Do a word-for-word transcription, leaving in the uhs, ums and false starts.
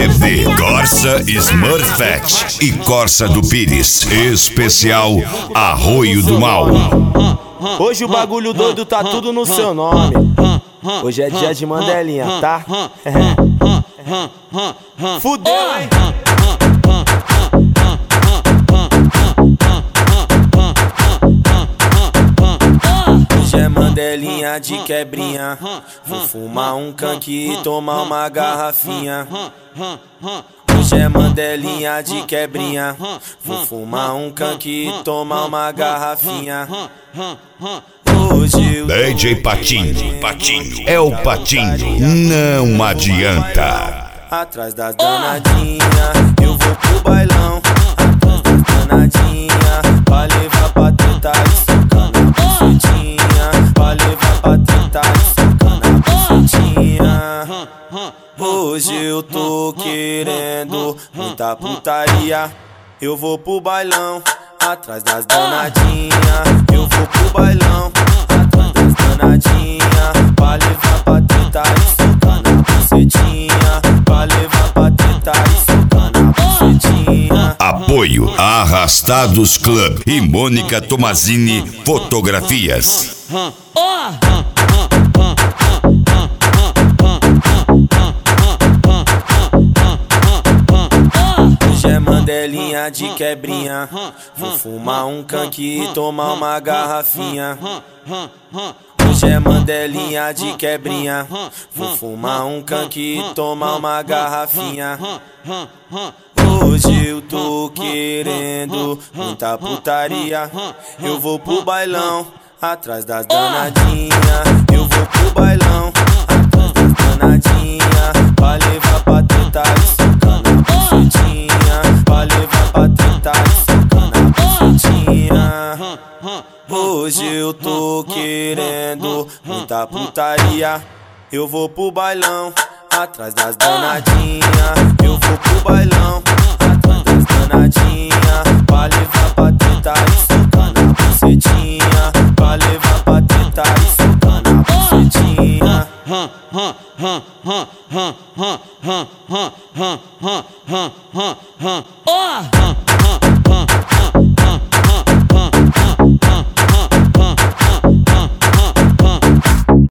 C D Corsa Smurfette e Corsa do Pires. Especial Arroio do Mal. Hoje o bagulho doido tá tudo no seu nome. Hoje é dia de Mandelinha, tá? Fudeu, hein? Hoje é Mandelinha de quebrinha. Vou fumar um canque e tomar uma garrafinha. Hoje é Mandelinha de quebrinha. Vou fumar um canque e tomar uma garrafinha. Hoje D J Patinho, Patinho, é o Patinho, não adianta. Atrás das danadinhas, eu vou pro bailão. Atrás das danadinhas, pra levar pra treta e socar na bucetinha. Pra levar pra treta e socar na bucetinha. Hoje eu tô querendo muita putaria. Eu vou pro bailão. Atrás das danadinhas, eu vou pro bailão. Atrás das danadinhas, pra levar pra treta e socar na bucetinha. Pra levar pra treta e socar na bucetinha. Apoio Arrastados Club e Mônica Tomazini Fotografias. Hoje é Mandelinha de quebrinha. Vou fumar um canque e tomar uma garrafinha. Hoje é Mandelinha de quebrinha. Vou fumar um canque e tomar uma garrafinha. Hoje eu tô querendo muita putaria. Eu vou pro bailão. Atrás das danadinhas, eu vou pro bailão. Atrás das danadinhas, pra levar pra treta e socar na bucetinha. Pra levar pra treta e socar na bucetinha. Hoje eu tô querendo muita putaria. Eu vou pro bailão. Atrás das danadinhas, eu vou pro bailão. Atrás das danadinhas, pra levar pra treta e socar na bucetinha. Pra levar pra treta e socar na bucetinha. Oh!